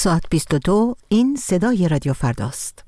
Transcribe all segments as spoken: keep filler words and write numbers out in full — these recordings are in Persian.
ساعت بیست و دو، این صدای رادیو فرداست.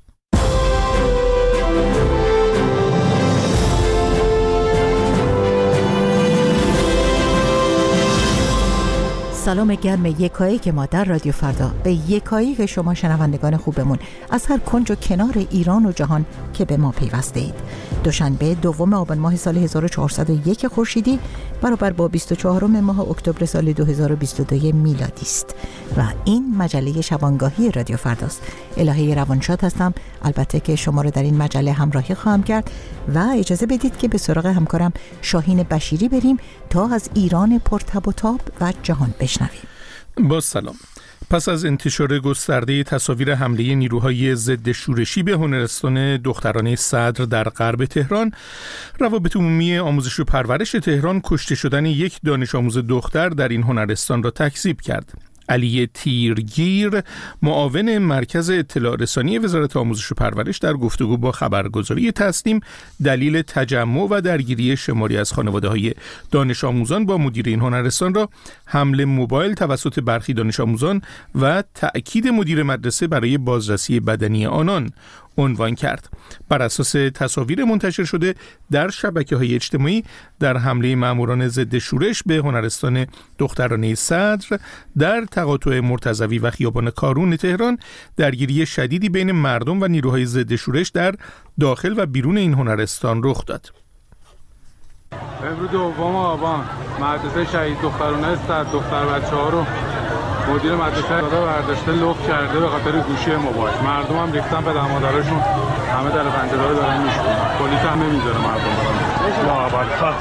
سلام گرم یکایی که ما در رادیو فردا به یکایی که شما شنوندگان خوبمون از هر کنج و کنار ایران و جهان که به ما پیوسته اید. دوشنبه دوم آبان ماه سال هزار و چهارصد و یک خورشیدی برابر با بیست و چهارم ماه اکتبر سال دو هزار و بیست و دو میلادی است و این مجله شبانگاهی رادیو فرداست. الهه روانشاد هستم، البته که شما رو در این مجله همراهی خواهم کرد و اجازه بدید که به سراغ همکارم شاهین بشیری بریم تا از ایران پرتب و تاب و جهان بشنویم. با سلام. پس از انتشار گسترده تصاویر حمله نیروهای ضد شورشی به هنرستان دخترانه صدر در غرب تهران، روابط عمومی آموزش و پرورش تهران کشته شدن یک دانش آموز دختر در این هنرستان را تکذیب کرد. علی تیرگیر، معاون مرکز اطلاع رسانی وزارت آموزش و پرورش، در گفتگو با خبرگزاری تسنیم دلیل تجمع و درگیری شماری از خانواده‌های دانش آموزان با مدیر این هنرستان را حمله موبایل توسط برخی دانش آموزان و تأکید مدیر مدرسه برای بازرسی بدنی آنان عنوان کرد. بر اساس تصاویر منتشر شده در شبکه‌های اجتماعی، در حمله ماموران ضد شورش به هنرستان دخترانه صدر در تقاطع مرتضوی و خیابان کارون تهران، درگیری شدیدی بین مردم و نیروهای ضد شورش در داخل و بیرون این هنرستان رخ داد. امروز دوم آبان مدرسه شهید دخترانه صدر دختر بچه‌ها رو مدیر مدرسه داده برداشته لوک کرده به خاطر گوشی موبایل. مردم هم ریختن به دمادرشون، همه در پنجره رو دارن میشکنن. پلیس هم نمیذاره مردم برن. محبت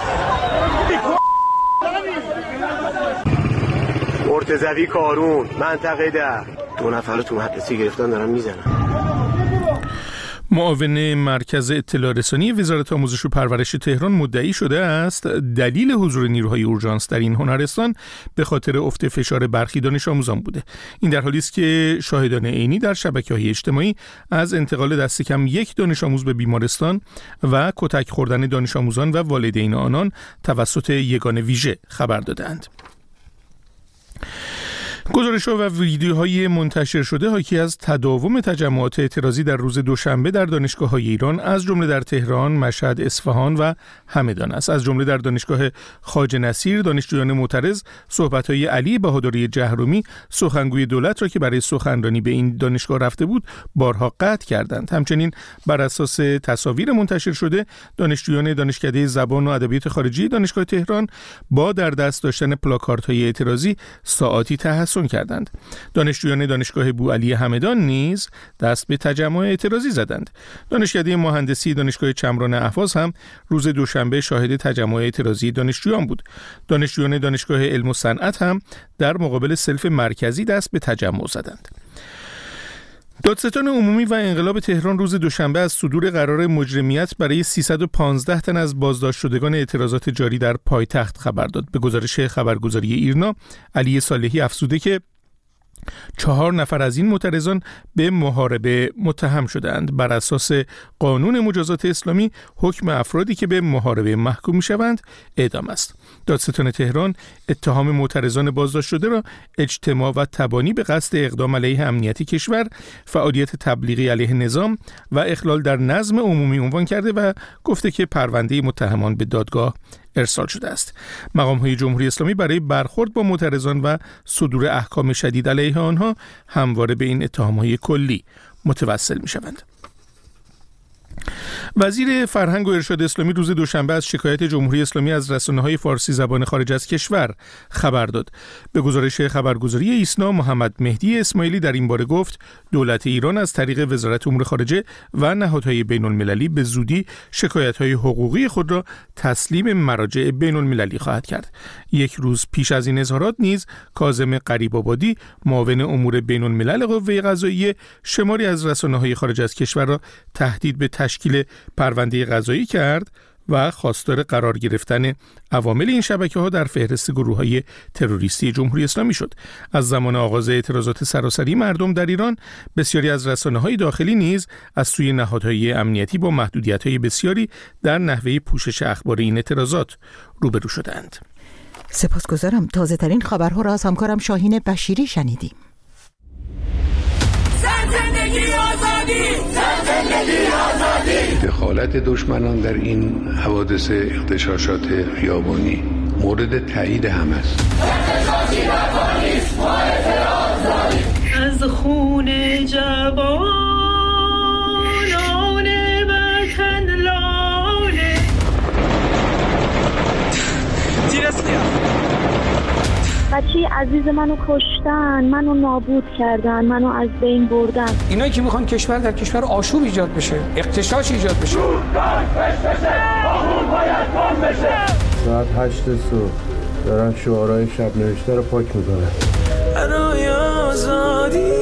مرتضوی کارون منطقه ده دو نفر رو تو مدرسه گرفتن دارن میزنن. معاون مرکز اطلاع رسانی وزارت آموزش و پرورش تهران مدعی شده است دلیل حضور نیروهای اورژانس در این هنرستان به خاطر افت فشار برخی دانش آموزان بوده. این در حالی است که شاهدان عینی در شبکه‌های اجتماعی از انتقال دست کم یک دانش آموز به بیمارستان و کتک خوردن دانش آموزان و والدین آنان توسط یگان ویژه خبر دادند. گزارش‌ها و ویدیوهای منتشر شده حاکی از تداوم تجمعات اعتراضی در روز دوشنبه در دانشگاه‌های ایران، از جمله در تهران، مشهد، اصفهان و همدان است. از جمله در دانشگاه خواجه نصیر، دانشجویان معترض صحبت‌های علی بهادری جهرومی، سخنگوی دولت را که برای سخنرانی به این دانشگاه رفته بود، بارها قطع کردند. همچنین بر اساس تصاویر منتشر شده، دانشجویان دانشکده زبان و ادبیات خارجی دانشگاه تهران با در دست داشتن پلاکاردهای اعتراضی ساعاتی تحسن کردند. دانشجویان دانشگاه بوعلی همدان نیز دست به تجمع اعتراضی زدند. دانشکده مهندسی دانشگاه چمران اهواز هم روز دوشنبه شاهد تجمع اعتراضی دانشجویان بود. دانشجویان دانشگاه علم و صنعت هم در مقابل سلف مرکزی دست به تجمع زدند. دادستان عمومی و انقلاب تهران روز دوشنبه از صدور قرار مجرمیت برای سیصد و پانزده تن از بازداشت شدگان اعتراضات جاری در پایتخت خبر داد. به گزارش خبرگزاری ایرنا، علی صالحی افزوده که چهار نفر از این معترضان به محاربه متهم شدند. بر اساس قانون مجازات اسلامی، حکم افرادی که به محاربه محکوم می‌شوند اعدام است. دادستان تهران اتهام معترضان بازداشت شده را اجتماع و تبانی به قصد اقدام علیه امنیت کشور، فعالیت تبلیغی علیه نظام و اخلال در نظم عمومی عنوان کرده و گفته که پرونده متهمان به دادگاه ارسال شده است. مقام‌های جمهوری اسلامی برای برخورد با معترضان و صدور احکام شدید علیه آنها همواره به این اتهام‌های کلی متوسل می‌شوند. وزیر فرهنگ و ارشاد اسلامی روز دوشنبه از شکایت جمهوری اسلامی از رسانه‌های فارسی زبان خارج از کشور خبر داد. به گزارش خبرگزاری ایسنا، محمد مهدی اسماعیلی در این باره گفت دولت ایران از طریق وزارت امور خارجه و نهادهای بین‌المللی به زودی شکایت‌های حقوقی خود را تسلیم مراجع بین‌المللی خواهد کرد. یک روز پیش از این اظهارات نیز کاظم غریب‌آبادی، معاون امور بین‌الملل قوه قضاییه، شماری از رسانه‌های خارج از کشور را تهدید به تشکیل پرونده قضایی کرد و خواستار قرار گرفتن عوامل این شبکه‌ها در فهرست گروه‌های تروریستی جمهوری اسلامی شد. از زمان آغاز اعتراضات سراسری مردم در ایران، بسیاری از رسانه‌های داخلی نیز از سوی نهادهای امنیتی با محدودیت‌های بسیاری در نحوه پوشش اخبار این اعتراضات روبرو شدند. سپاسگزارم. تازه ترین خبرها را از همکارم شاهین بشیری شنیدیم. دخالت دشمنان در این حوادث اغتشاشات خیابانی مورد تایید همه است. از خون جوانان وطن لاله بچه عزیز منو کشتن، منو نابود کردن، منو از بین بردن. اینایی که میخوان کشور در کشور آشوب ایجاد بشه، اغتشاش ایجاد بشه. ساعت هشت صبح دارن شعارهای شب نوشته رو پاک میکنن. برای آزادی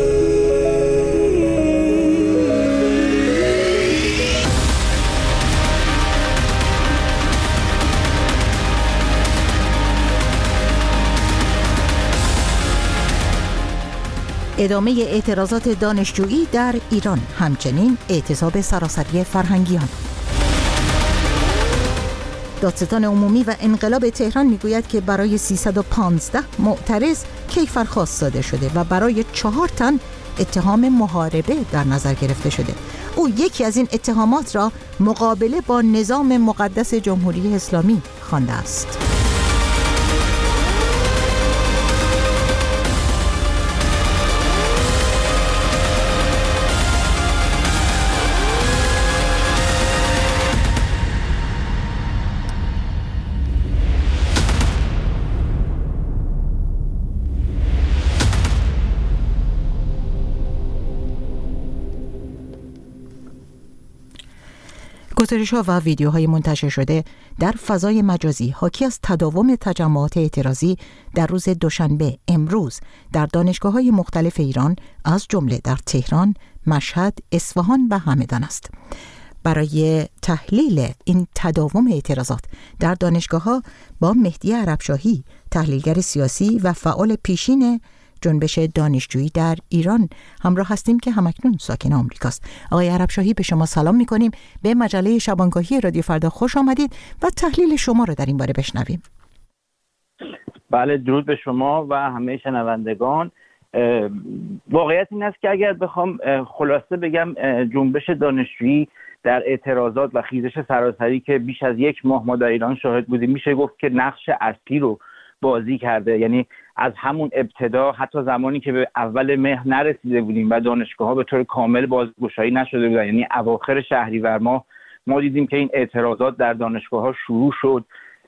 ادامه اعتراضات دانشجویی در ایران، همچنین اعتصاب سراسری فرهنگیان. دادستان عمومی و انقلاب تهران میگوید که برای سیصد و پانزده معترض کیفرخواست صادر شده و برای چهار تن اتهام محاربه در نظر گرفته شده. او یکی از این اتهامات را مقابله با نظام مقدس جمهوری اسلامی خوانده است. گزارش‌ها و ویدیوهای منتشر شده در فضای مجازی حاکی از تداوم تجمعات اعتراضی در روز دوشنبه امروز در دانشگاه‌های مختلف ایران از جمله در تهران، مشهد، اصفهان و همدان است. برای تحلیل این تداوم اعتراضات در دانشگاه‌ها با مهدی عربشاهی، تحلیلگر سیاسی و فعال پیشین جنبش دانشجویی در ایران همراه هستیم که همکنون ساکن آمریکاست. آقای عربشاهی، به شما سلام می‌کنیم. به مجله شبانگاهی رادیو فردا خوش آمدید و تحلیل شما رو در این باره بشنویم. بله، درود به شما و همه شنوندگان. واقعیت این است که اگر بخوام خلاصه بگم، جنبش دانشجویی در اعتراضات و خیزش سراسری که بیش از یک ماه ما در ایران شاهد بودیم، میشه گفت که نقش اصلی رو بازی کرده. یعنی از همون ابتدا، حتی زمانی که به اول مهر نرسیده بودیم و دانشگاه‌ها به طور کامل بازگشایی نشده بودن، یعنی اواخر شهریور ماه، ما دیدیم که این اعتراضات در دانشگاه‌ها شروع شد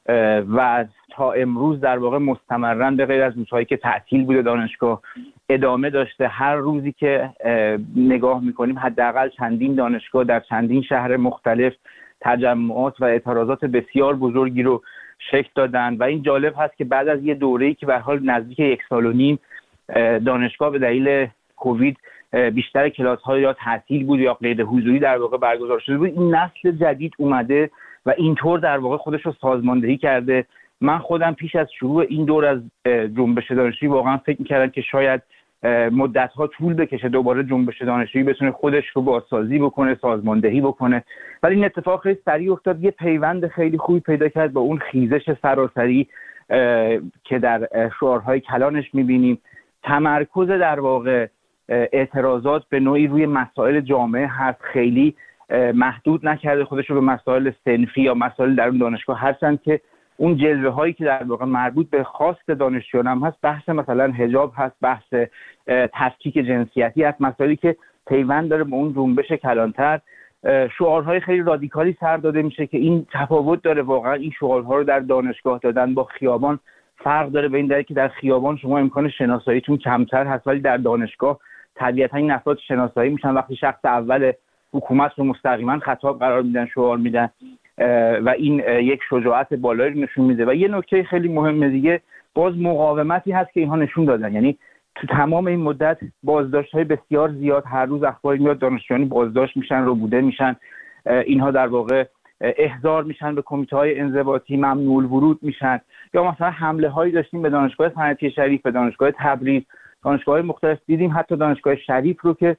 و تا امروز در واقع مستمراً به غیر از روزهایی که تعطیل بوده دانشگاه ادامه داشته. هر روزی که نگاه می‌کنیم حداقل چندین دانشگاه در چندین شهر مختلف تجمعات و اعتراضات بسیار بزرگی رو شکل دادن و این جالب هست که بعد از یه دوره‌ای که به هر حال نزدیک یک سال و نیم دانشگاه به دلیل کووید بیشتر کلاس‌ها یا تعطیل بود یا غیر حضوری در واقع برگزار شده بود، این نسل جدید اومده و اینطور در واقع خودش رو سازماندهی کرده. من خودم پیش از شروع این دور از جنبش دانشجویی واقعا فکر می‌کردم که شاید مدت‌ها طول بکشه دوباره جنبش دانشجویی بتونه خودش رو بازسازی بکنه، سازماندهی بکنه، ولی این اتفاق خیلی سریع افتاد. یه پیوند خیلی خوبی پیدا کرد با اون خیزش سراسری که در شعارهای کلانش می‌بینیم. تمرکز در واقع اعتراضات به نوعی روی مسائل جامعه هست، خیلی محدود نکرده خودش رو به مسائل صنفی یا مسائل در اون دانشگاه، هرچند که اون جلوه هایی که در واقع مربوط به خواست دانشجویان هم هست، بحث مثلا حجاب هست، بحث تفکیک جنسیتی هست، مسائلی که پیوند داره با اون جنبش کلانتر. شعارهای خیلی رادیکالی سر داده میشه که این تفاوت داره، واقعا این شعارها رو در دانشگاه دادن با خیابان فرق داره، به این دلیل که در خیابان شما امکان شناساییتون کمتر هست، ولی در دانشگاه طبیعتا این افراد شناسایی میشن وقتی شخص اول حکومت رو مستقیما خطاب قرار میدن، شعار میدن و این یک شجاعت بالایی نشون میده. و یه نکته خیلی مهم دیگه، باز مقاومتی هست که اینها نشون دادن. یعنی تو تمام این مدت بازداشت‌های بسیار زیاد، هر روز اخبار میاد دانشجویان بازداشت میشن، ربوده میشن، اینها در واقع احضار میشن به کمیته‌های انضباطی، ممنوع الورود میشن، یا مثلا حمله هایی داشتیم به دانشگاه صنعتی شریف، به دانشگاه تبریز، دانشگاه‌های مختلف. دیدیم حتی دانشگاه شریف رو که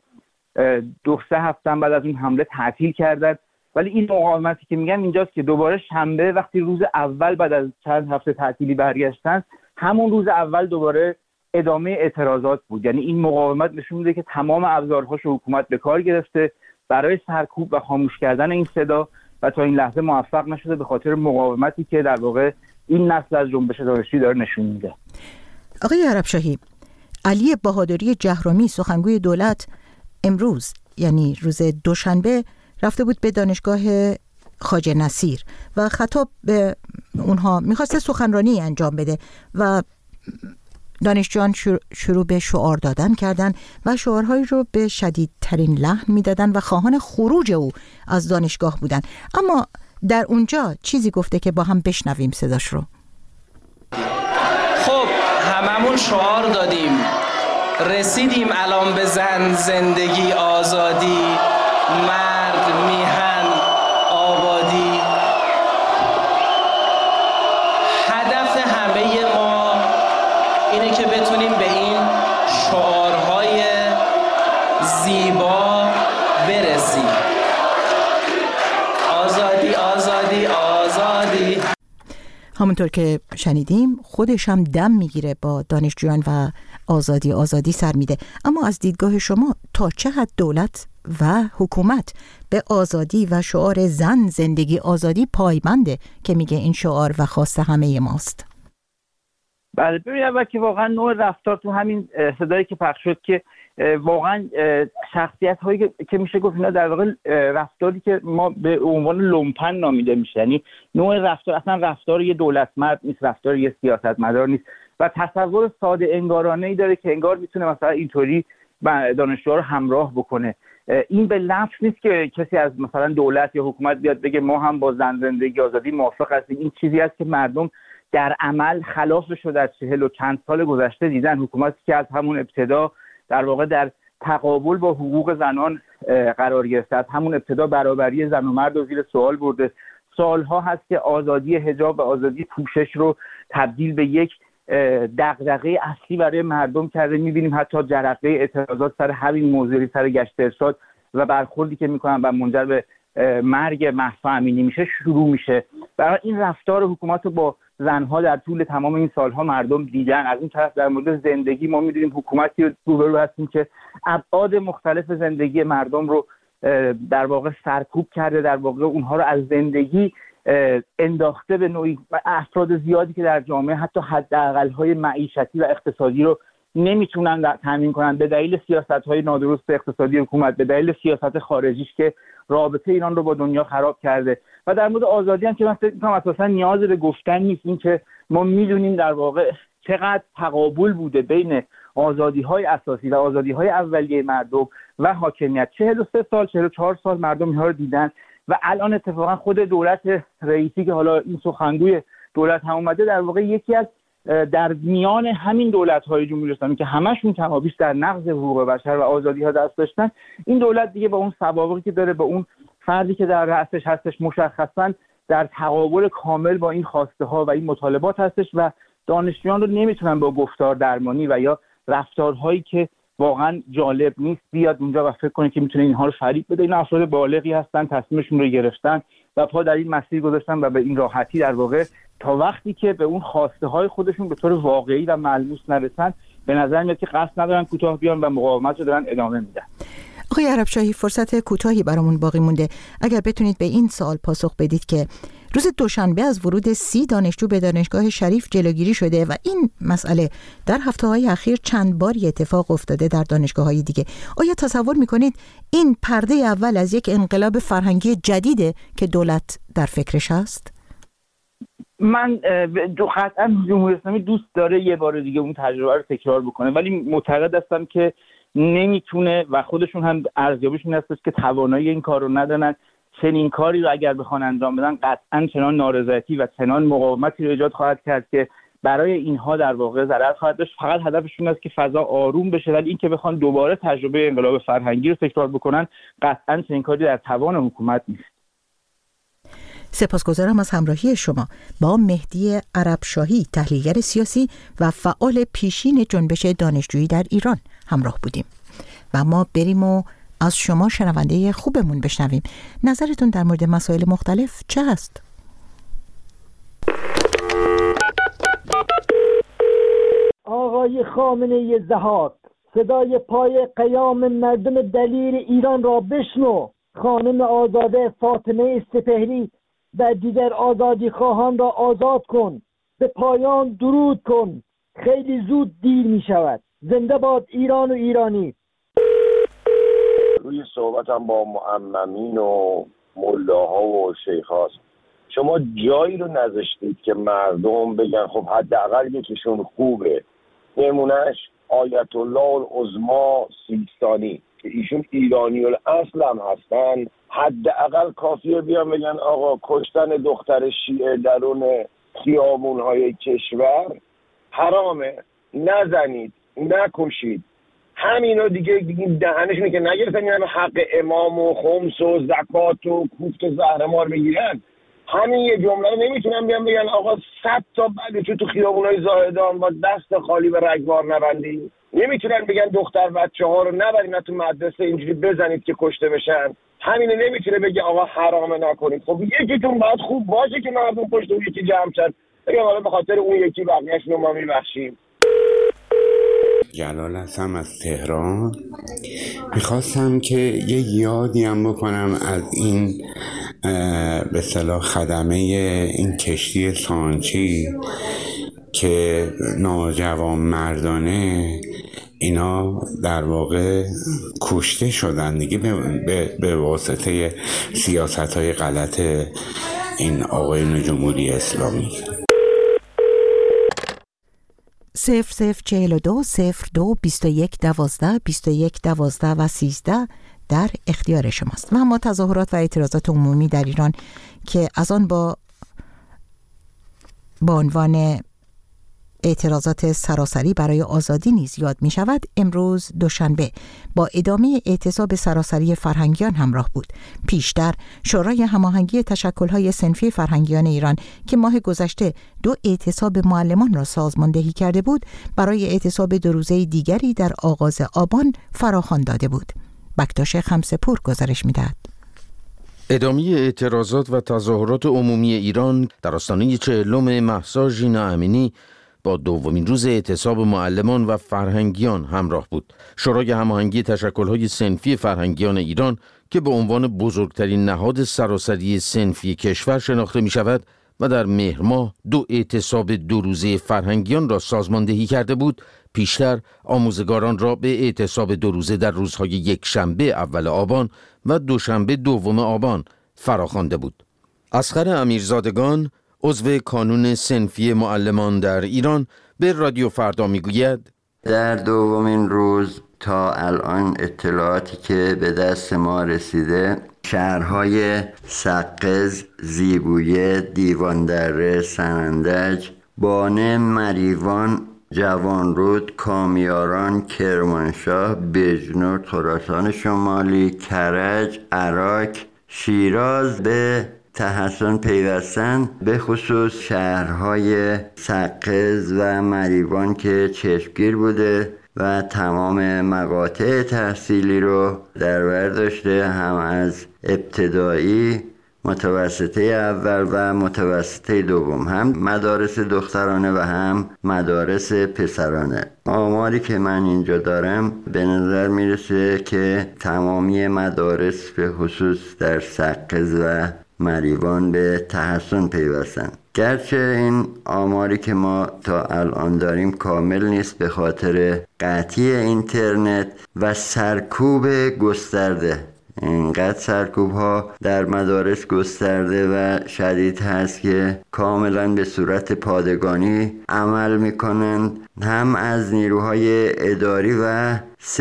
دو سه هفته بعد از این حمله تعطیل کردن. ولی این مقاومتی که میگن اینجاست که دوباره شنبه وقتی روز اول بعد از چند هفته تعطیلی برگشتن، همون روز اول دوباره ادامه اعتراضات بود. یعنی این مقاومت نشون میده که تمام ابزارهاش حکومت به کار گرفته و برای سرکوب و خاموش کردن این صدا و تا این لحظه موفق نشده به خاطر مقاومتی که در واقع این نسل از جنبش دانشجویی داره نشون میده. آقای عربشاهی، علی بهادری جهرمی سخنگوی دولت امروز یعنی روز دوشنبه رفته بود به دانشگاه خواجه نصیر و خطاب به اونها میخواسته سخنرانی انجام بده و دانشجویان شروع به شعار دادن کردن و شعارهایی رو به شدیدترین لحن میدادن و خواهان خروج او از دانشگاه بودن. اما در اونجا چیزی گفته که با هم بشنویم صداش رو. خب هممون شعار دادیم، رسیدیم الان به زن، زندگی، آزادی، مرد، میهن، آبادی. هدف همه ما اینه که بتونیم به این شعارهای زیبا برسیم. آزادی، آزادی، آزادی. همونطور که شنیدیم خودش هم دم میگیره با دانشجویان و آزادی آزادی سر میده. اما از دیدگاه شما تا چه حد دولت و حکومت به آزادی و شعار زن، زندگی، آزادی پایبنده که میگه این شعار و خواست همه ماست؟ بله، ببینید اول که واقعا نوع رفتار تو همین صدایی که پخش شد که واقعا شخصیت هایی که میشه گفت اینا در واقع رفتاری که ما به عنوان لومپن نامیده میشه، یعنی نوع رفتار اصلا رفتار یه دولت مرد نیست، رفتار یه سیاستمدار نیست و تصور ساده انگارانه ای داره که انگار میتونه مثلا اینطوری دانشجوها رو همراه بکنه. این به لفظ نیست که کسی از مثلا دولت یا حکومت بیاد بگه ما هم با زن، زندگی، آزادی موافق هستیم. این چیزی است که مردم در عمل خلافش رو در چهل و چند سال گذشته دیدن. حکومتی که از همون ابتدا در واقع در تقابل با حقوق زنان قرار گرفته، از همون ابتدا برابری زن و مرد رو زیر سوال برده. سالها هست که آزادی حجاب و آزادی پوشش رو تبدیل به یک دغدغه اصلی برای مردم کرده. می‌بینیم حتی جرقه اعتراضات سر همین موضوع، سر گشت ارشاد و برخوردی که می‌کنن و منجر به مرگ مهسا امینی میشه شروع میشه. برای این رفتار حکومت رو با زنها در طول تمام این سالها مردم دیدن. از این طرف در مورد زندگی ما می‌دونیم حکومتی رو روبرو هستیم که ابعاد مختلف زندگی مردم رو در واقع سرکوب کرده، در واقع اونها رو از زندگی انداخته به نوعی. افراد زیادی که در جامعه حتی حداقل‌های معیشتی و اقتصادی رو نمیتونن تامین کنن به دلیل سیاست‌های نادرست اقتصادی حکومت، به دلیل سیاست خارجیش که رابطه ایران رو با دنیا خراب کرده. و در مورد آزادی هم که من فکر می‌کنم اساساً نیاز به گفتن نیست. این که ما می‌دونیم در واقع چقدر تقابل بوده بین آزادی‌های اساسی و آزادی‌های اولیه مردم و حاکمیت. چهل و سه سال، چهل و چهار سال مردم اینها رو دیدن و الان اتفاقا خود دولت رئیسی که حالا این سخنگوی دولت هم اومده در واقع یکی از در میان همین دولت‌های جمهوری اسلامی که همشون کمابیش در نقض حقوق بشر و آزادی‌ها دست داشتن، این دولت دیگه با اون سوابقی که داره، با اون فردی که در رأسش هستش، مشخصاً در تقابل کامل با این خواسته‌ها و این مطالبات هستش و دانشجویان رو نمیتونن با گفتار درمانی و یا رفتارهایی که واقعا جالب نیست بیاد اونجا و فکر کنه که میتونه اینها رو فریب بده. این افراد بالغی هستن، تصمیمشون رو گرفتن و پا در این مسیر گذاشتن و به این راحتی در واقع تا وقتی که به اون خواسته های خودشون به طور واقعی و ملموس نرسن به نظر میاد که قصد ندارن کوتاه بیان و مقاومت رو دارن ادامه میدن. آقای عربشاهی، فرصت کوتاهی برامون باقی مونده. اگر بتونید به این سوال پاسخ بدید که روز دوشنبه از ورود سی دانشجو به دانشگاه شریف جلوگیری شده و این مسئله در هفته‌های اخیر چند باری اتفاق افتاده در دانشگاه‌های دیگه. آیا تصور می‌کنید این پرده اول از یک انقلاب فرهنگی جدیده که دولت در فکرش هست؟ من قطعا جمهوری اسلامی دوست داره یه بار دیگه اون تجربه رو تکرار بکنه، ولی معتقد هستم که نمیتونه و خودشون هم ارزیابیشون هستش که توانایی این کار رو ندارن. چنین کاری رو اگر بخوان انجام بدن قطعا چنان نارضایتی و چنان مقاومتی رو ایجاد خواهد کرد که برای اینها در واقع ضرر خواهد داشت. فقط هدفشون است که فضا آروم بشه، ولی این که بخوان دوباره تجربه انقلاب فرهنگی رو تکرار بکنن قطعا چنین کاری در توان حکومت نیست. سپاسگزارم از همراهی شما. با مهدی عربشاهی، تحلیلگر سیاسی و فعال پیشین جنبش دانشجویی در ایران همراه بودیم و ما بریم و از شما شنونده خوبمون بشنویم. نظرتون در مورد مسائل مختلف چه هست؟ آقای خامنه‌ای ضحاک، صدای پای قیام مردم دلیر ایران را بشنو. خانم آزاده فاطمه سپهری و دیگر آزادی خواهان را آزاد کن. به پایان درود کن. خیلی زود دیر می شود. زنده باد ایران و ایرانی. روی صحبتم با معممین و ملاها و شیخاست، شما جایی رو نذاشتید که مردم بگن خب حداقل یکیشون خوبه. نمونهش آیت الله العظما سیستانی که ایشون ایرانی الاصل هم هستن، حداقل کافیه بیان بگن آقا کشتن دختر شیعه درون خیابون‌های کشور حرامه، نزنید، نکشید. همینا دیگه دیگه دهنشونه که نگرفتن یعنی حق امام و خمس و زکات و کوفت و زهرمار بگیرن. همین یه جمله رو نمیتونن بیان بگن آقا صد تا بعدش تو خیابونای زاهدان با دست خالی به رگبار نبندید. نمیتونن بگن دختر بچه ها رو نبرید تو مدرسه اینجوری بزنید که کشته بشن. همینه نمیتونه بگه آقا حرامه نکنید. خب یکیتون باید خوب باشه که مردم پشت اون یکی جمع شن بگم حالا به خاطر اون یکی بقیه‌اش رو ما میبخشیم. جلال هستم از تهران. میخواستم که یه یادی هم بکنم از این به اصطلاح خدمه این کشتی سانچی که ناجوان مردانه اینا در واقع کشته شدن دیگه به, به, به واسطه سیاست های غلط این آقایون جمهوری اسلامی. صفر صفر چهل و دو صفر دو بیست و یک دوازده بیست و یک دوازده و سیزده در اختیار شماست. و اما تظاهرات و اعتراضات عمومی در ایران که از آن با با عنوان اعتراضات سراسری برای آزادی نیز یاد می شود، امروز دوشنبه با ادامه اعتصاب سراسری فرهنگیان همراه بود. پیشتر شورای هماهنگی تشکل‌های صنفی فرهنگیان ایران که ماه گذشته دو اعتصاب معلمان را سازماندهی کرده بود، برای اعتصاب دو روزه دیگری در آغاز آبان فراخوان داده بود. بکتاش خمسه‌پور گزارش می‌دهد. ادامه اعتراضات و تظاهرات عمومی ایران در آستانه چهلم مهسا ژینا امینی با دومین روز اعتصاب معلمان و فرهنگیان همراه بود. شورای هماهنگی تشکل‌های صنفی فرهنگیان ایران که به عنوان بزرگترین نهاد سراسری صنفی کشور شناخته می شود و در مهر ماه دو اعتصاب دو روزه فرهنگیان را سازماندهی کرده بود، پیشتر آموزگاران را به اعتصاب دو روزه در روزهای یک شنبه اول آبان و دوشنبه دوم آبان فراخوانده بود. اصغر امیرزادگان، عضو کانون صنفی معلمان در ایران، به رادیو فردا میگوید در دومین روز تا الان اطلاعاتی که به دست ما رسیده، شهرهای سقز، زیبویه، دیواندره، سنندج، بانه، مریوان، جوانرود، کامیاران، کرمانشاه، بجنور، خراسان شمالی، کرج، عراق، شیراز به تحسن پیوستن، به خصوص شهرهای سقز و مریوان که چشمگیر بوده و تمام مقاطع تحصیلی رو در بر داشته، هم از ابتدایی، متوسطه اول و متوسطه دوم، هم مدارس دخترانه و هم مدارس پسرانه. آماری که من اینجا دارم به نظر میرسه که تمامی مدارس به خصوص در سقز و مریوان به تحسن پیوستن. گرچه این آماری که ما تا الان داریم کامل نیست به خاطر قطعی اینترنت و سرکوب گسترده. اینقدر سرکوب ها در مدارس گسترده و شدید هست که کاملا به صورت پادگانی عمل میکنند، هم از نیروهای اداری و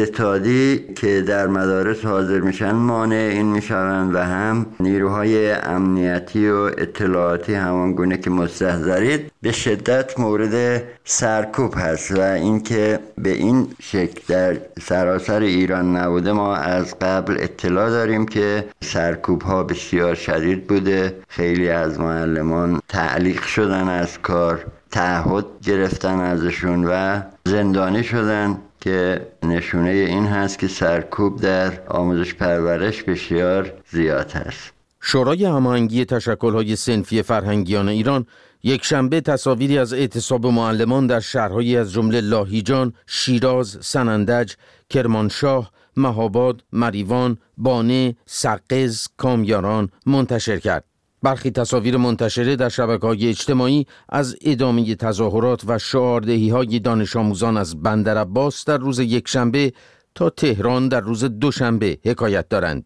ستادی که در مدارس حاضر میشن مانع این میشوند و هم نیروهای امنیتی و اطلاعاتی همانگونه که مستحضرید به شدت مورد سرکوب هست و اینکه به این شکل در سراسر ایران نبوده. ما از قبل اطلاع داریم که سرکوب ها بسیار شدید بوده، خیلی از معلمان تعلیق شدن از کار، تعهد گرفتن ازشون و زندانی شدن که نشونه این هست که سرکوب در آموزش پرورش بسیار زیاد هست. شورای هماهنگی تشکل‌های صنفی فرهنگیان ایران یک شنبه تصاویری از اعتصاب معلمان در شهرهایی از جمله لاهیجان، شیراز، سنندج، کرمانشاه، مهاباد، مریوان، بانه، سقز، کامیاران منتشر کرد. برخی تصاویر منتشره در شبکه‌های اجتماعی از ادامه تظاهرات و شعاردهی‌های دانش آموزان از بندرعباس در روز یکشنبه تا تهران در روز دوشنبه حکایت دارند.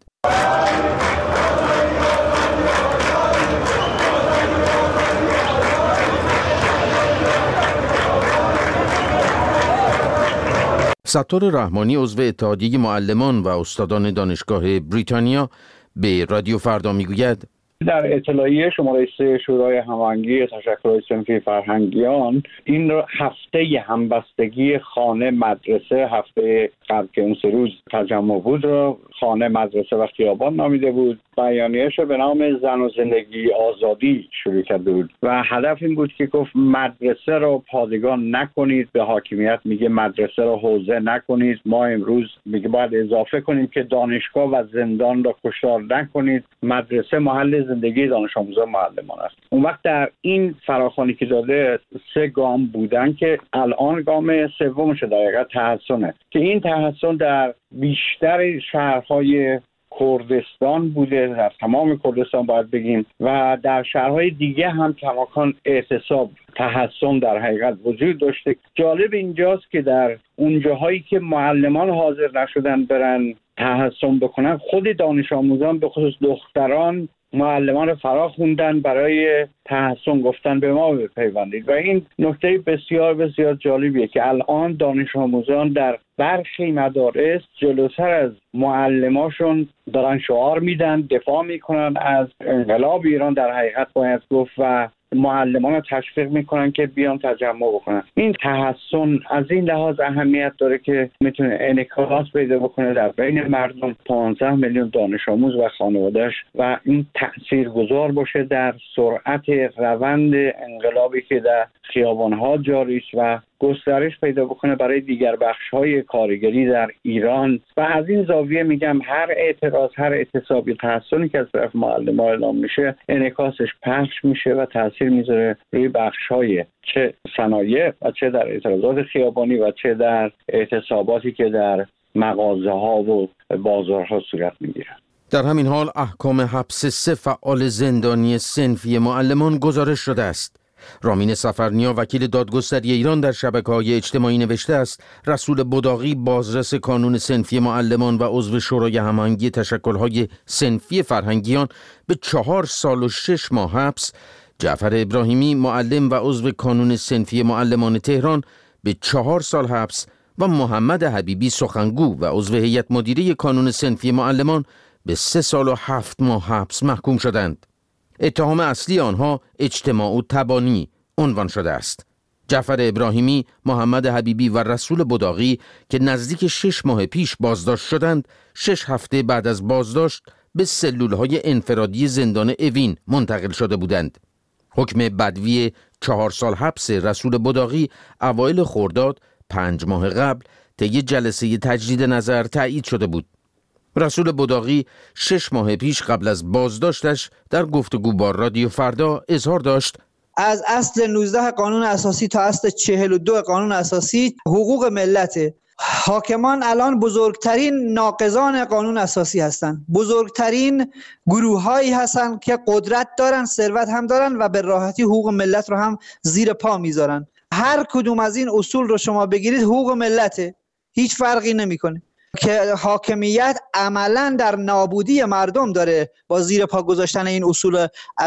ستار رحمانی عضو اتحادیه معلمان و استادان دانشگاه بریتانیا به رادیو فردا میگوید در اطلاعیه شماره سه شورای هماهنگی تشکل‌های صنفی فرهنگیان این هفته همبستگی خانه مدرسه، هفته قبل که اون سه روز تجمع بود رو خانه مدرسه و خیابان نامیده بود. بیانیه‌اش به نام زن و زندگی آزادی شروع کرده بود و هدف این بود که گفت مدرسه رو پادگان نکنید، به حاکمیت میگه مدرسه رو حوزه نکنید. ما امروز میگه باید اضافه کنیم که دانشگاه و زندان رو کشتار نکنید، مدرسه محل زندگی دانش آموزان معلمان است. اون وقت در این فراخوانی که داده سه گام بودن که الان گام سومش در حقیقت تحسنه که این تحسن در بیشتر شهرهای کردستان بوده، در تمام کردستان باید بگیم، و در شهرهای دیگه هم کماکان اعتصاب تحسن در حقیقت وجود داشته. جالب اینجاست که در اون جاهایی که معلمان حاضر نشدن برن تحسن بکنن، خود دانش آموزان به خصوص دختران معلمان فرا خوندن برای تحسن، گفتن به ما بپیوندید. و این نکته بسیار بسیار جالبیه که الان دانش آموزان در برخی مدارس جلوتر از معلماشون دارن شعار میدن، دفاع میکنن از انقلاب ایران در حقیقت باید گفت، و معلمان رو تشویق میکنن که بیان تجمع بکنن. این تحسن از این لحاظ اهمیت داره که میتونه انعکاس پیدا بکنه در بین مردم، پانزده میلیون دانش آموز و خانواده‌اش، و این تاثیرگذار باشه در سرعت روند انقلابی که در خیابان‌ها جاری است و گسترش پیدا بکنه برای دیگر بخش‌های کارگری در ایران. و از این زاویه میگم هر اعتراض، هر اعتصابی، تحسنی که از طرف معلمان اعلام میشه انعکاسش پخش میشه و تاثیر میذاره روی بخش‌های چه صنایع و چه در اعتراضات خیابانی و چه در اعتصاباتی که در مغازه‌ها و بازارها صورت میگیره. در همین حال احکام حبس سه فعال زندانی صنفی معلمان گزارش شده است. رامین سفرنیا وکیل دادگستری ایران در شبکه‌های اجتماعی نوشته است رسول بداغی بازرس کانون صنفی معلمان و عضو شورای هماهنگی تشکل‌های صنفی فرهنگیان به چهار سال و شش ماه حبس، جعفر ابراهیمی معلم و عضو کانون صنفی معلمان تهران به چهار سال حبس و محمد حبیبی سخنگو و عضو هیئت مدیره کانون صنفی معلمان به سه سال و هفت ماه حبس محکوم شدند. اتهام اصلی آنها اجتماع و تبانی عنوان شده است. جعفر ابراهیمی، محمد حبیبی و رسول بداغی که نزدیک شش ماه پیش بازداشت شدند، شش هفته بعد از بازداشت به سلولهای انفرادی زندان اوین منتقل شده بودند. حکم بدوی چهار سال حبس رسول بداغی اوایل خرداد پنج ماه قبل طی جلسه تجدید نظر تایید شده بود. رسول بداغی شش ماه پیش قبل از بازداشتش در گفتگو با رادیو فردا اظهار داشت از اصل نوزده قانون اساسی تا اصل چهل و دو قانون اساسی حقوق ملته. حاکمان الان بزرگترین ناقضان قانون اساسی هستند، بزرگترین گروه هایی هستند که قدرت دارن، ثروت هم دارن و به راحتی حقوق ملت رو هم زیر پا میذارن. هر کدوم از این اصول رو شما بگیرید حقوق ملته، هیچ فرقی نمیکنه که حاکمیت عملا در نابودی مردم داره با زیر پا گذاشتن این اصول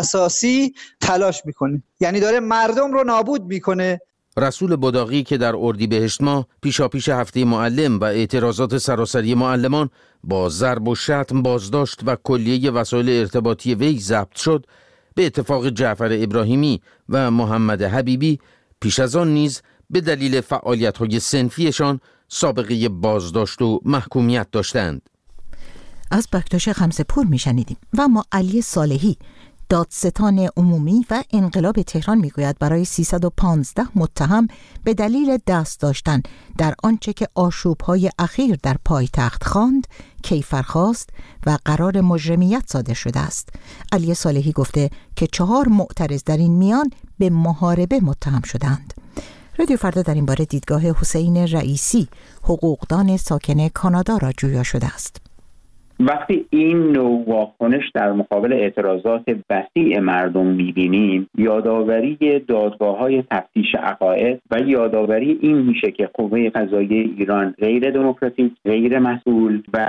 اساسی تلاش میکنه، یعنی داره مردم رو نابود میکنه. رسول بداغی که در اردیبهشت ماه پیشاپیش هفته معلم و اعتراضات سراسری معلمان با ضرب و شتم بازداشت و کلیه وسایل ارتباطی وی ضبط شد، به اتفاق جعفر ابراهیمی و محمد حبیبی پیش از آن نیز به دلیل فعالیت‌های صنفیشان سابقه بازداشت و محکومیت داشتند. از بکتاش خمسه‌پور میشنیدیم. و ما علی صالحی دادستان عمومی و انقلاب تهران میگوید برای سیصد و پانزده متهم به دلیل دست داشتن در آنچه که آشوب‌های اخیر در پایتخت خواند کیفرخواست و قرار مجرمیت صادر شده است. علی صالحی گفته که چهار معترض در این میان به محاربه متهم شدند. رادیو فردا در این باره دیدگاه حسین رئیسی، حقوقدان ساکن کانادا را جویا شده است. وقتی این نوع واکنش در مقابل اعتراضات وسیع مردم می‌بینیم، یادآوری دادگاه‌های تفتیش عقاید و یادآوری این میشه که قوه قضاییه ایران غیر دموکراتیک، غیر مسئول و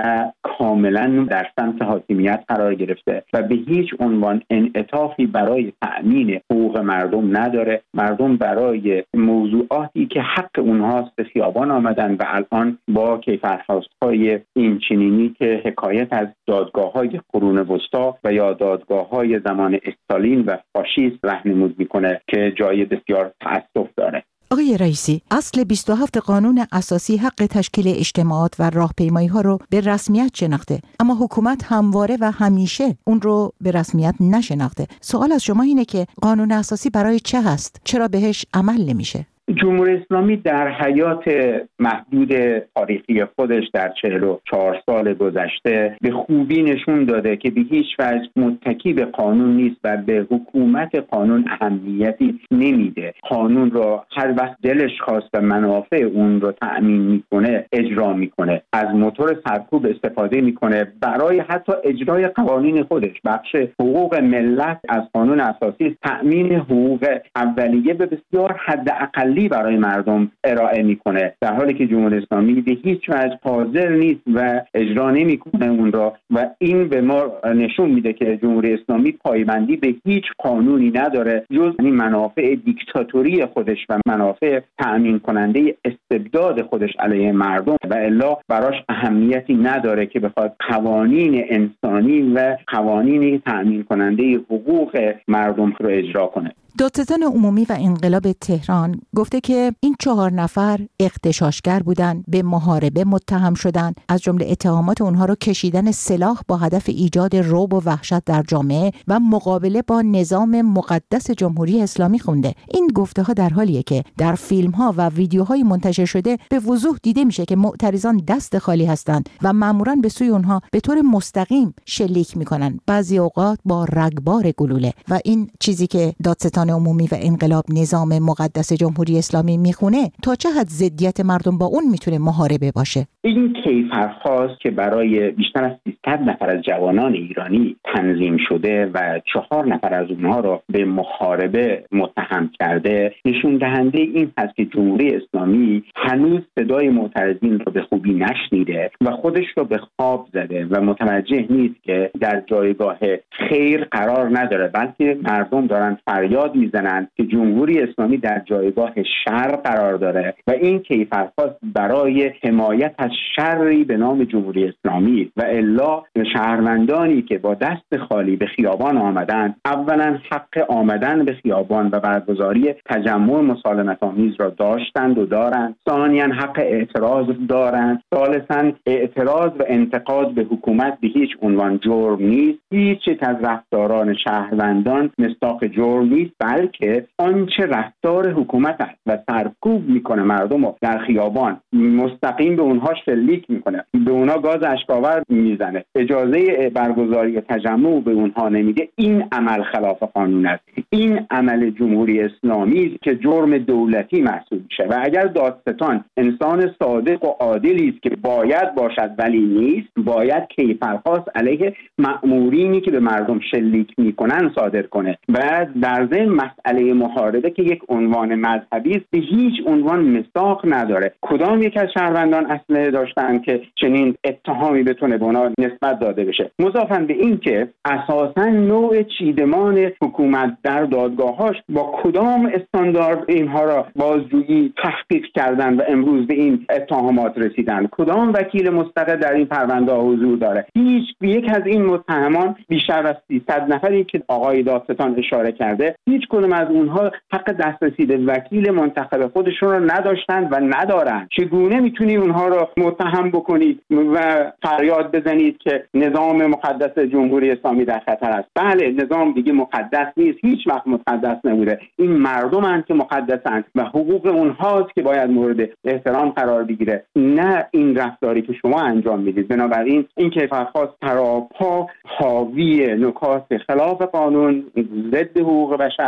کاملا در سمت حاکمیت قرار گرفته و به هیچ عنوان انعطافی برای تأمین حقوق مردم نداره. مردم برای موضوعاتی که حق اونهاست به خیابان آمدن و الان با کیفرخواست‌های این چنینی که حکایت از دادگاه‌های قرون وسطی و یا دادگاه‌های زمان استالین و فاشیست راهنمود می‌کنه که جای بسیار تأسف داره. آقای رئیسی، اصل بیست و هفت قانون اساسی حق تشکیل اجتماعات و راهپیمایی‌ها رو به رسمیت شناخته، اما حکومت همواره و همیشه اون رو به رسمیت نشناخته. سوال از شما اینه که قانون اساسی برای چه هست؟ چرا بهش عمل نمیشه؟ جمهوری اسلامی در حیات محدود تاریخی خودش در چهل و چهار سال گذشته به خوبی نشون داده که به هیچ وجه متکی به قانون نیست و به حکومت قانون اهمیتی نمیده. قانون را هر وقت دلش خواست و منافع اون رو تأمین میکنه اجرا میکنه، از موتور سرکوب استفاده میکنه برای حتی اجرای قوانین خودش. بخش حقوق ملت از قانون اساسی تأمین حقوق اولیه به بسیار حداقل برای مردم ارائه میکنه، در حالی که جمهوری اسلامی به هیچ وجه حاضر نیست و اجرا نمیکنه اون را و این به ما نشون میده که جمهوری اسلامی پایبندی به هیچ قانونی نداره جز این منافع دیکتاتوری خودش و منافع تأمین کننده استبداد خودش علیه مردم و الا براش اهمیتی نداره که بخواد قوانین انسانی و قوانین تأمین کننده حقوق مردم رو اجرا کنه. دادستان عمومی و انقلاب تهران گفته که این چهار نفر اغتشاشگر بودن، به محاربه متهم شدن، از جمله اتهامات اونها رو کشیدن سلاح با هدف ایجاد رعب و وحشت در جامعه و مقابله با نظام مقدس جمهوری اسلامی خونده. این گفته ها در حالیه که در فیلم ها و ویدیوهای منتشر شده به وضوح دیده میشه که معترضان دست خالی هستند و ماموران به سوی اونها به طور مستقیم شلیک میکنن، بعضی اوقات با رگبار گلوله. و این چیزی که دادستان عمومی و انقلاب نظام مقدس جمهوری اسلامی میخونه تا چه حد ضدیت مردم با اون میتونه محاربه باشه؟ این کیفرخواست که برای بیشتر از سیصد نفر از جوانان ایرانی تنظیم شده و چهار نفر از اونها را به محاربه متهم کرده نشون دهنده این هست که جمهوری اسلامی هنوز صدای معترضین را به خوبی نشنیده و خودش را به خواب زده و متوجه نیست که در جایگاه خیر قرار نداره، بلکه مردم دارن فریاد میزنند که جمهوری اسلامی در جایگاه شر قرار داره و این کیفرخواست برای حمایت از شری به نام جمهوری اسلامی و الا شهروندانی که با دست خالی به خیابان آمدند اولا حق آمدن به خیابان و برگزاری تجمع مسالمت آمیز را داشتند و دارند، ثانیاً حق اعتراض دارند، ثالثاً اعتراض و انتقاد به حکومت به هیچ عنوان جرم نیست، هیچ یک از رفتاران شهروندان مصداق جرم نیست، بلکه آنچه رفتار حکومت است و سرکوب میکنه مردم رو در خیابان، مستقیم به اونها شلیک میکنه، به اونها گاز اشک‌آور میزنه، اجازه برگزاری تجمع به اونها نمیده، این عمل خلاف قانون است. این عمل جمهوری اسلامی که جرم دولتی محسوب میشه و اگر دادستان انسان صادق و عادلی است که باید باشد ولی نیست، باید کیفرخواست علیه مأمورینی که به مردم شلیک میکنن صادر کنه و در ضمن مسئله محاربه که یک عنوان مذهبی است به هیچ عنوان مصداق نداره. کدام یک از شهروندان اسلحه داشتن که چنین اتهامی بتونه به اونا نسبت داده بشه؟ مضافاً به این که اساساً نوع چیدمان حکومت در دادگاه‌هاش با کدام استاندارد اینها را بازجویی تحقیق کردن و امروز به این اتهامات رسیدن؟ کدام وکیل مستقل در این پرونده حضور داره؟ هیچ یک از این متهمان بیشتر از سیصد نفری که آقای دادستان اشاره کرده هیچ کدوم از اونها حق دسترسی به وکیل منتخب خودشون رو نداشتن و ندارن. چگونه میتونید اونها رو متهم بکنید و فریاد بزنید که نظام مقدس جمهوری اسلامی در خطر است؟ بله، نظام دیگه مقدس نیست، هیچ وقت مقدس نبوده. این مردمند که مقدسند و حقوق اونهاست که باید مورد احترام قرار بگیره، نه این رفتاری که شما انجام میدید. بنابراین این کیفرخواست تراپا حاوی نکات خلاف قانون، ضد حقوق بشر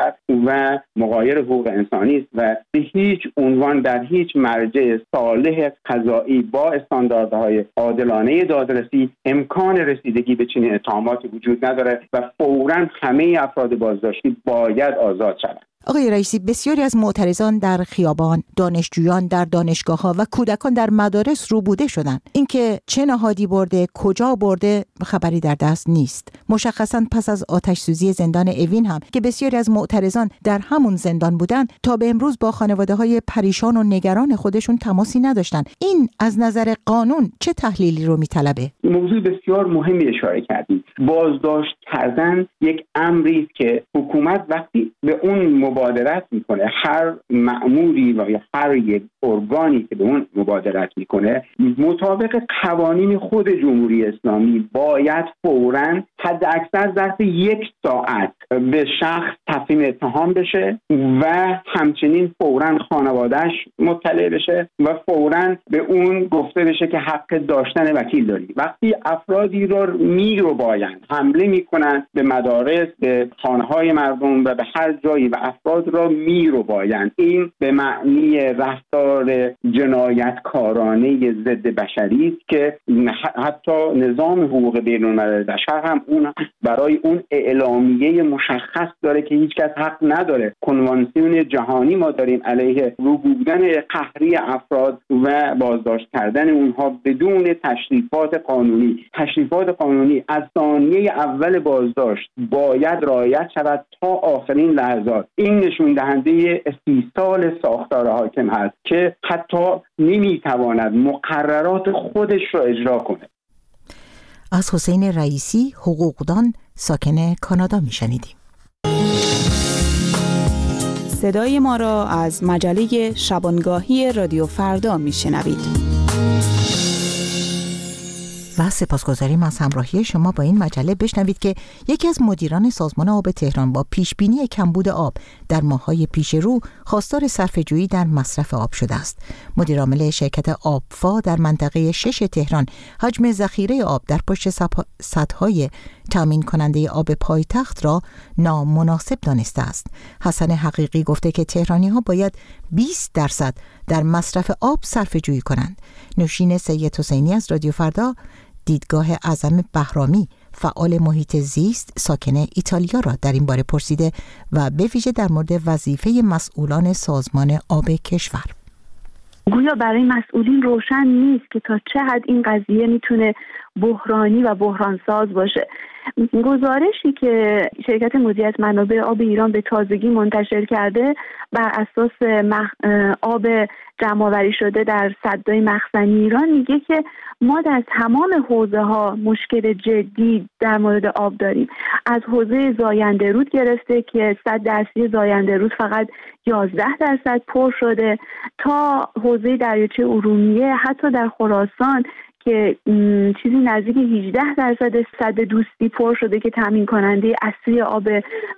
بشر و مغایر حقوق انسانی است و به هیچ عنوان در هیچ مرجع صالح قضایی با استانداردهای عادلانه دادرسی امکان رسیدگی به چنین اتهاماتی وجود نداره و فوراً همه افراد بازداشتی باید آزاد شوند. آقای رئیسی، بسیاری از معترضان در خیابان، دانشجویان در دانشگاه‌ها و کودکان در مدارس روبوده شدند. اینکه چه نهادی برده، کجا برده، خبری در دست نیست. مشخصاً پس از آتش‌سوزی زندان اوین هم که بسیاری از معترضان در همون زندان بودند، تا به امروز با خانواده‌های پریشان و نگران خودشون تماسی نداشتند. این از نظر قانون چه تحلیلی رو می‌طلبه؟ موضوع بسیار مهمی اشاره کردید. بازداشت کردن یک امری است که حکومت وقتی به اون مبادرت میکنه، هر مأموری و یا هر یک ارگانی که به اون مبادرت میکنه مطابق قوانین خود جمهوری اسلامی باید فوراً حد اکثر ظرف یک ساعت به شخص تفهیم اتهام بشه و همچنین فوراً خانواده‌اش مطلع بشه و فوراً به اون گفته بشه که حق داشتن وکیل داری. وقتی افرادی رو میربایند، حمله میکنن به مدارس، به خانه‌های مردم و به هر جایی و افراد را میربایند، این به معنی رفتار جنایتکارانه ضد بشری است که حتی نظام حقوق بین‌الملل بشر هم اون برای اون اعلامیه مشخص داره که هیچ کس حق نداره. کنوانسیون جهانی ما داریم علیه ربودن قهری افراد و بازداشت کردن اونها بدون تشریفات قانونی. تشریفات قانونی از ثانیه اول بازداشت باید رعایت شود تا آخرین لحظات. این نشون دهنده استیصال ساختار حاکم هست که حتی نمیتواند مقررات خودش را اجرا کنه. از حسین رئیسی، حقوقدان ساکن کانادا میشنیدیم. صدای ما را از مجله شبانگاهی رادیو فردا میشنوید. و سپاسگزاریم از همراهی شما با این مجله. بشنوید که یکی از مدیران سازمان آب تهران با پیشبینی کمبود آب در ماه‌های پیش رو خواستار صرفه‌جویی در مصرف آب شده است. مدیر عامل شرکت آبفا در منطقه شش تهران حجم ذخیره آب در پشت سدهای تامین کننده آب پایتخت را نامناسب دانسته است. حسن حقیقی گفته که تهرانی‌ها باید بیست درصد در مصرف آب صرفه‌جویی کنند. نوشین سید حسینی از رادیو فردا دیدگاه اعظم بهرامی، فعال محیط زیست ساکن ایتالیا را در این باره پرسیده و به ویژه در مورد وظیفه مسئولان سازمان آب کشور. گویا برای مسئولین روشن نیست که تا چه حد این قضیه میتونه بحرانی و بحرانساز باشه. گزارشی که شرکت مدیریت منابع آب ایران به تازگی منتشر کرده بر اساس مخ... آب جمع‌آوری شده در سدهای مخزنی ایران میگه که ما در تمام حوزه‌ها مشکل جدی در مورد آب داریم. از حوزه زاینده رود گرفته که سد اصلی زاینده رود فقط یازده درصد پر شده تا حوزه دریاچه ارومیه، حتی در خراسان که چیزی نزدیک هجده درصد سد دوستی پر شده که تامین کننده اصلی آب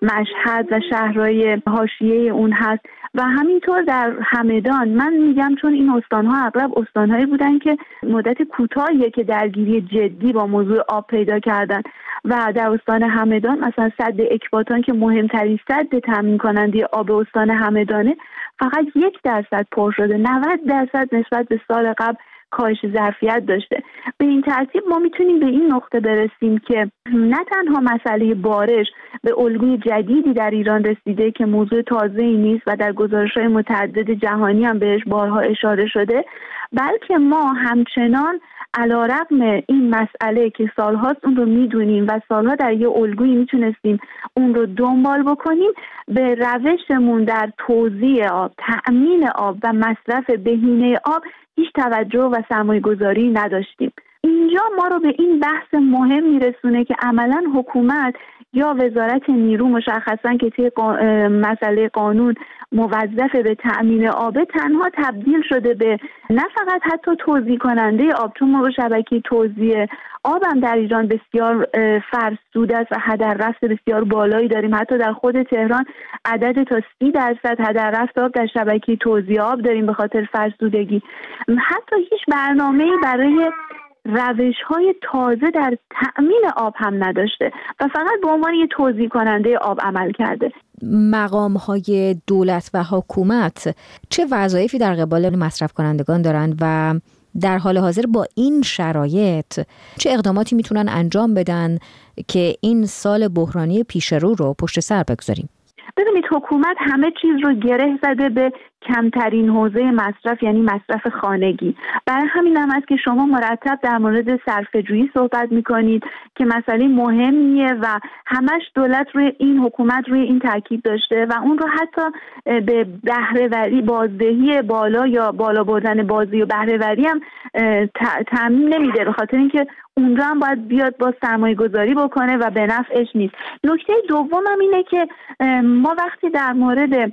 مشهد و شهرهای حاشیه اون هست و همینطور در همدان. من میگم چون این استانها اغلب استانهایی بودن که مدت کوتاهیه که درگیری جدی با موضوع آب پیدا کردن و در استان همدان مثلا سد اکباتان که مهمترین سد تامین کننده آب استان همدانه فقط یک درصد پر شده، نود درصد نسبت به سال قبل کاهش ظرفیت داشته. به این ترتیب ما میتونیم به این نقطه برسیم که نه تنها مسئله بارش به الگوی جدیدی در ایران رسیده که موضوع تازه‌ای نیست و در گزارش‌های متعدد جهانی هم بهش بارها اشاره شده، بلکه ما همچنان علیرغم این مسئله که سالهاست اون رو میدونیم و سالها در یه الگویی میتونستیم اون رو دنبال بکنیم، به روشمون در توزیع آب، تأمین آب و مصرف بهینه آب هیچ توجه و سرمایه گذاری نداشتیم. اینجا ما رو به این بحث مهم میرسونه که عملاً حکومت یا وزارت نیرو مشخصاً که توی مسئله قانون موظف به تأمین آب تنها تبدیل شده به نه فقط حتی توزیع کننده آب، چون ما شبکه توزیع آب هم در ایران بسیار فرسوده است و هدررفت بسیار بالایی داریم. حتی در خود تهران عدد تا سی درصد هدررفت آب در شبکه توزیع آب داریم به خاطر فرسودگی. حتی هیچ برنامه‌ای برای روش‌های تازه در تأمین آب هم نداشته و فقط به عنوان یه توزیع کننده آب عمل کرده. مقام‌های دولت و حکومت چه وظایفی در قبال مصرف کنندگان دارند و در حال حاضر با این شرایط چه اقداماتی میتونن انجام بدن که این سال بحرانی پیش رو رو پشت سر بگذاریم؟ ببینید حکومت همه چیز رو گره زده به کمترین حوزه مصرف، یعنی مصرف خانگی. برای همین هم است که شما مرتب در مورد صرفه‌جویی صحبت میکنید که مسئله مهمیه و همش دولت روی این حکومت روی این تاکید داشته و اون رو حتی به بهره‌وری، بازدهی بالا یا بالا بردن بازدهی و بهره‌وری هم تضمین نمیده، به خاطر اینکه اونجا هم باید بیاد با سرمایه گذاری بکنه و به نفعش نیست. نکته دوم هم اینه که ما وقتی در مورد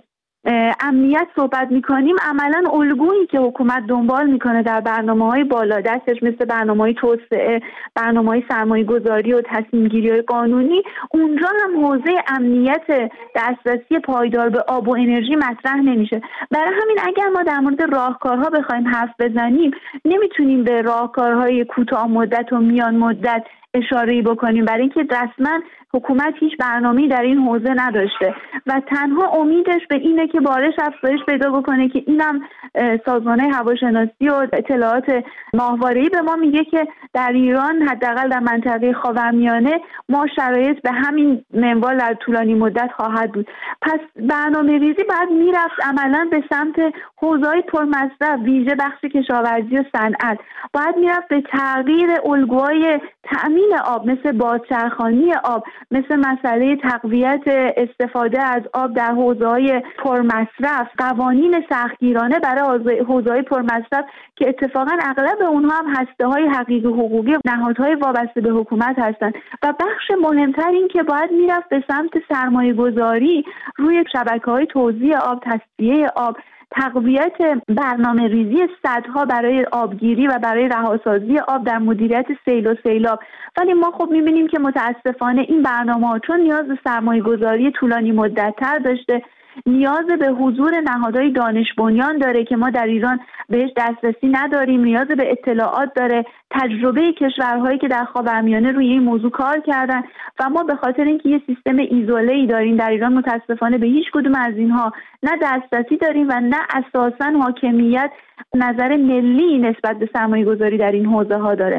امنیت صحبت میکنیم، عملا الگویی که حکومت دنبال میکنه در برنامه‌های بالادستش مثل برنامه‌های توسعه، برنامه‌های سرمایه‌گذاری و تصمیم‌گیری‌های قانونی، اونجا هم حوزه امنیت دسترسی پایدار به آب و انرژی مطرح نمیشه. برای همین اگر ما در مورد راهکارها بخوایم حرف بزنیم، نمیتونیم به راهکارهای کوتاه مدت و میان مدت اشاره‌ای بکنیم، برای اینکه رسما حکومت هیچ برنامه‌ای در این حوزه نداشته و تنها امیدش به اینه که بارش افزایش پیدا بکنه که اینم سازمان هواشناسی و اطلاعات ماهواره‌ای به ما میگه که در ایران حداقل در منطقه خاورمیانه ما شرایط به همین منوال در طولانی مدت خواهد بود. پس برنامه‌ریزی باید میرفت عملاً به سمت حوزه‌های پرمصرف، ویژه بخش کشاورزی و صنعت. باید میرفت به تغییر الگوهای تأمین آب مثل بازچرخانی آب، مثل مسئله تقویت استفاده از آب در حوزه‌های پرمصرف، قوانین سختگیرانه برای حوزه‌های پرمصرف که اتفاقاً اغلب اونها هم هسته‌های حقیقی حقوقی نهادهای وابسته به حکومت هستند. و بخش مهمتر این که باید میرفت به سمت سرمایه‌گذاری روی شبکه‌های توزیع آب، تصفیه آب، تقویت برنامه ریزی سدها برای آبگیری و برای رهاسازی آب در مدیریت سیل و سیلاب. ولی ما خب می‌بینیم که متاسفانه این برنامه‌ها چون نیاز به سرمایه‌گذاری طولانی مدت‌تر داشته، نیاز به حضور نهادهای دانش بنیان داره که ما در ایران بهش دسترسی نداریم، نیاز به اطلاعات داره، تجربه کشورهایی که در خاورمیانه روی این موضوع کار کردن و ما به خاطر اینکه یه سیستم ایزوله‌ای داریم در ایران متاسفانه به هیچ کدوم از اینها نه دسترسی داریم و نه اساساً حاکمیت نظر ملی نسبت به سرمایه‌گذاری در این حوزه‌ها داره.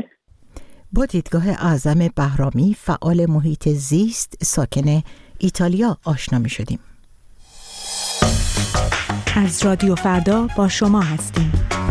با دیدگاه اعظم بهرامی، فعال محیط زیست ساکن ایتالیا آشنا می شدیم. از رادیو فردا با شما هستیم.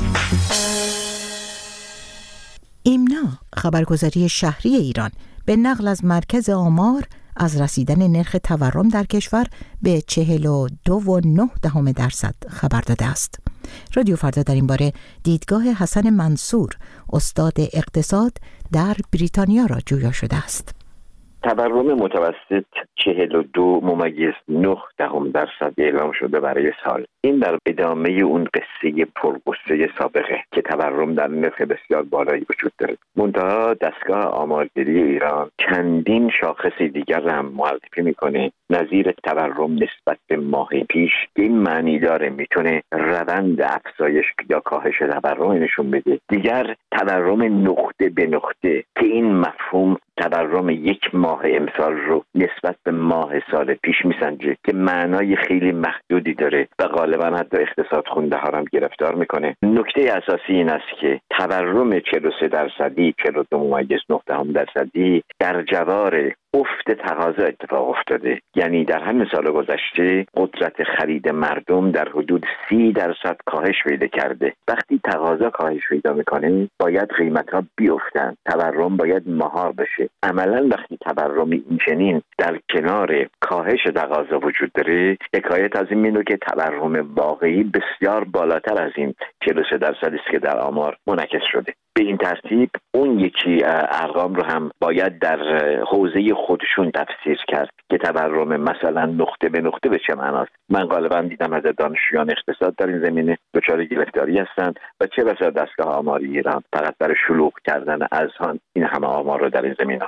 ایمنا، خبرگزاری شهری ایران، به نقل از مرکز آمار از رسیدن نرخ تورم در کشور به چهل و دو و نه دهم درصد خبر داده است. رادیو فردا در این باره دیدگاه حسن منصور، استاد اقتصاد در بریتانیا را جویا شده است. تورم متوسط چهل و دو ممیز نه دهم درصد اعلام شده برای سال. این در ادامه اون قصه پرغصه سابقه که تورم در نرخ بسیار بالایی وجود داره. منتها دستگاه آمارگیری ایران چندین شاخص دیگر را هم معرفی میکنه نظیر تورم نسبت به ماه پیش. این معنی داره میتونه روند افزایش یا کاهش تورم نشون بده. دیگر تورم نقطه به نقطه که این مفهوم تورم یک ماه امسال رو نسبت به ماه سال پیش میسنجه که معنای خیلی محدودی داره و غالبا حتی اقتصاد خونده ها هم گرفتار میکنه. نکته اساسی این است که تورم چهل و سه درصدی، چهل و دو ممیز نه دهم درصدی در جوار افت تقاضا اتفاق افتاده. یعنی در همین سال گذشته قدرت خرید مردم در حدود سی درصد کاهش پیدا کرده. وقتی تقاضا کاهش پیدا میکنه باید قیمت ها بیفتن، تورم باید مهار بشه. عملا وقتی تورم این چنین در کنار کاهش تقاضا وجود داره، حکایت از این میاد که تورم واقعی بسیار بالاتر از این چهل و سه درصدی است که در آمار منعکس شده. به این ترتیب اون یکی ارقام رو هم باید در حوزه خودشون تفسیر کرد که تورم مثلا نقطه به نقطه به چه معناست. من غالبا دیدم از دانشجویان اقتصاد در این زمینه دچار گرفتاری هستند و چه بسا دستگاه آماری ایران فقط برای شلوغ کردن از آن این همه آمار رو در این زمینه ها میده.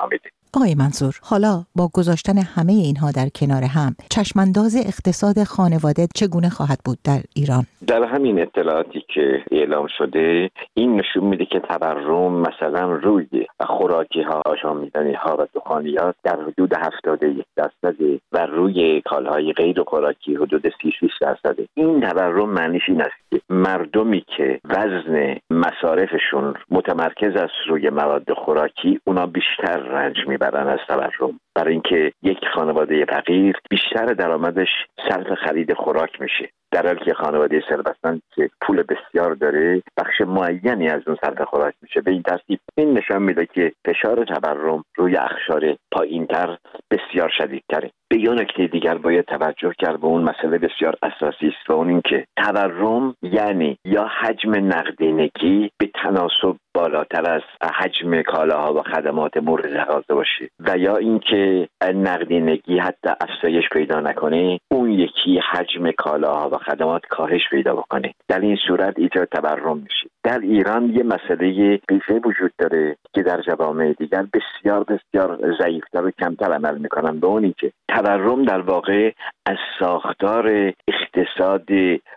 آقای منصور، حالا با گذاشتن همه اینها در کنار هم، چشمانداز اقتصاد خانواده چگونه خواهد بود در ایران؟ در همین اطلاعاتی که اعلام شده این نشون میده که تورم مثلا روی خوراکی ها، آشامیدنی ها و دخانیات در حدود هفتاد و یک درصد و روی کالاهای غیر خوراکی حدود سی و شش درصد. این تورم معنیش این است که مردمی که وزن مصارفشون متمرکز است روی مواد خوراکی، اونا بیشتر رنج میبرن از تورم، برای اینکه یک خانواده فقیر بیشتر درآمدش صرف خرید خوراک میشه، در حالی که خانواده ثروتمند که پول بسیار داره بخش معینی از اون صرف خوراک میشه. به این ترتیب این نشان میده که فشار تورم روی اقشار پایینتر بسیار شدیدتره. به یه نکته دیگر باید توجه کرد به اون مسئله بسیار اساسی است و اون این که تورم یعنی یا حجم نقدینگی به تناسب بالاتر از حجم کالاها و خدمات مورد تقاضا باشه و یا اینکه نقدینگی حتی افزایش پیدا نکنه، اون یکی حجم کالاها و خدمات کاهش پیدا بکنه. در این صورت ایجاد تورم میشه. در ایران یه مسئله پیچیده وجود داره که در جوامع دیگر بسیار بسیار ضعیفتر و کمتر عمل میکنن، به اون که تورم در واقع از ساختار اقتصاد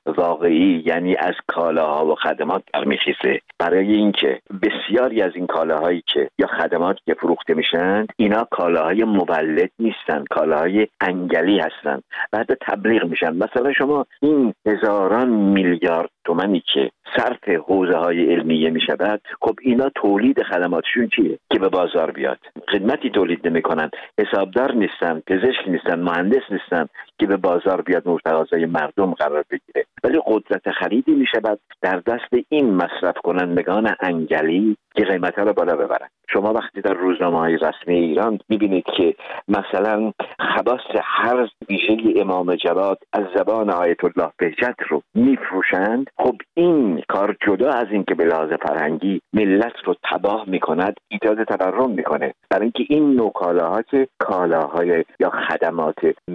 واقعی یعنی از کالاها و خدمات برمیخیزه، برای اینکه بسیاری از این کالاهایی که یا خدمات که فروخته میشن اینا کالاهای مولد نیستن، کالاهای انگلی هستن و حتی تبلیغ میشن. مثلا شما این هزاران میلیارد تومانی که صرف حوزه های علمیه میشود، خب اینا تولید خدماتشون چیه که به بازار بیاد؟ خدمتی تولید نمیکنن، حسابدار نیستن، پزشک نیستن، مهندس نیستن که به بازار بیاد مورد تقاضای مردم قرار بگیره، ولی قدرت خریدی میشود در دست این مصرف کنندگان انگلی که قیمتها رو بالا ببرن. شما وقتی در روزنامه‌های رسمی ایران میبینید که مثلا خواص هر ویژه امام جواد از زبان آیت الله بهجت رو میفروشند، خب این کار جدا از این که به لحاظ فرهنگی ملت رو تباه میکند، ایجاد تورم میکنه، برای اینکه این نوع کالاها که کالاهای یا خدمات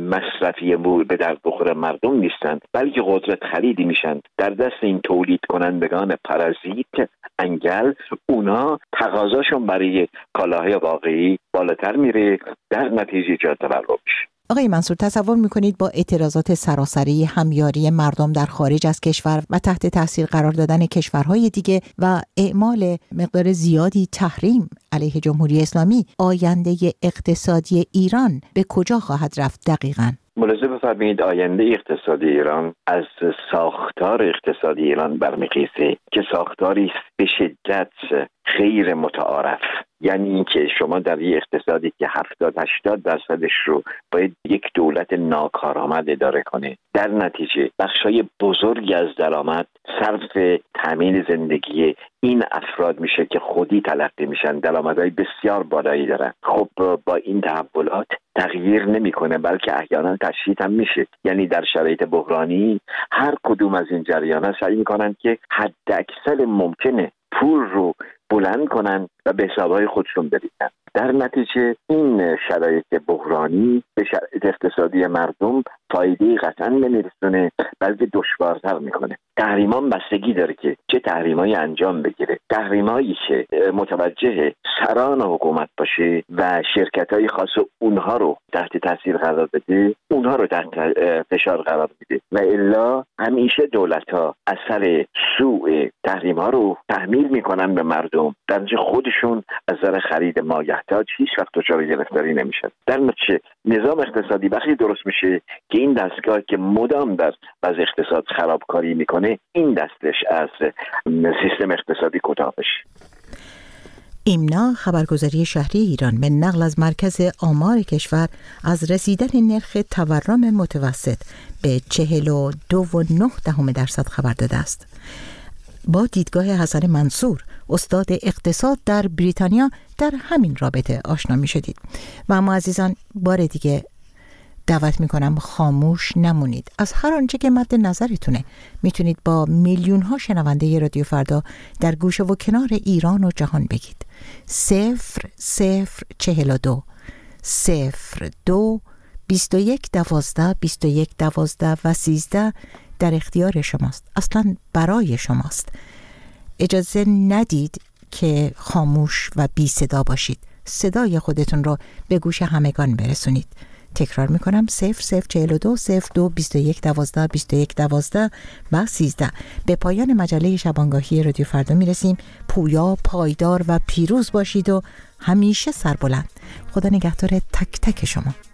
مصرفی به درد بخور مردم نیستند، بلکه قدرت خریدی میشن در دست این تولید کنندگان پارازیت انگل. اونا تقاضاشون برای کالاهای واقعی بالاتر میره، در نتیجه ایجاد تورم میشه. آقای منصور، تصور میکنید با اعتراضات سراسری، همیاری مردم در خارج از کشور و تحت تاثیر قرار دادن کشورهای دیگه و اعمال مقدار زیادی تحریم علیه جمهوری اسلامی، آینده اقتصادی ایران به کجا خواهد رفت دقیقاً؟ ملاحظه بفرمایید آینده اقتصادی ایران از ساختار اقتصادی ایران برمیخیزه که ساختاری به شدت غیر متعارف، یعنی اینکه شما در یک اقتصادی که هفتاد هشتاد درصدش رو باید یک دولت ناکارآمد اداره کنه، در نتیجه بخشای بزرگی از درآمد صرف تامین زندگی این افراد میشه که خودی تلقی میشن، درآمدهای بسیار بالایی دارن. خب با این تحولات تغییر نمیکنه، بلکه احیانا تشدید هم میشه. یعنی در شرایط بحرانی هر کدوم از این جریان‌ها سعی میکنن که حد اکثر ممکنه پول رو بلند کنن و به حسابهای خودشون بریزن. در نتیجه این شرایط بحرانی به شرایط اقتصادی مردم فایده قطعا نمیرسونه، بلکه دشوارتر میکنه. تحریمان بستگی داره که چه تحریمایی انجام بگیره. تحریمایی که متوجه سران حکومت باشه و شرکت‌های خاص اونها رو تحت تاثیر قرار بده، اونها رو تحت فشار قرار بده، و الا همیشه دولت‌ها اثر سوء تحریم‌ها رو تحمیل میکنن به مردم، در نتیجه خودشون از نظر خرید مایحتاج هیچ وقت دچار گرفتاری نمیشن. در نتیجه نظام اقتصادی وقتی درست میشه که این دستگاه که مدام در وضع اقتصاد خرابکاری میکنه، این دستش از سیستم اقتصادی کوتاه بشه. ایمنا، خبرگزاری شهری ایران، به نقل از مرکز آمار کشور از رسیدن نرخ تورم متوسط به چهل و دو و نه دهم درصد خبر داده است. با دیدگاه حسن منصور، استاد اقتصاد در بریتانیا، در همین رابطه آشنا می شدید. و اما عزیزان، بار دیگه دعوت می کنم خاموش نمونید. از هر آنچه که مد نظرتونه میتونید با میلیون ها شنونده رادیو فردا در گوشه و کنار ایران و جهان بگید. صفر صفر چهل و دو صفر دو بیست و یک دوازده بیست و یک دوازده و سیزده در اختیار شماست، اصلا برای شماست. اجازه ندید که خاموش و بی صدا باشید. صدای خودتون رو به گوش همگان برسونید. تکرار میکنم صفر صفر چهل و دو صفر دو بیست و یک دوازده بیست و یک دوازده و سیزده. به پایان مجله شبانگاهی رادیو فردا میرسیم. پویا، پایدار و پیروز باشید و همیشه سربلند. خدا نگهدار تک تک شما.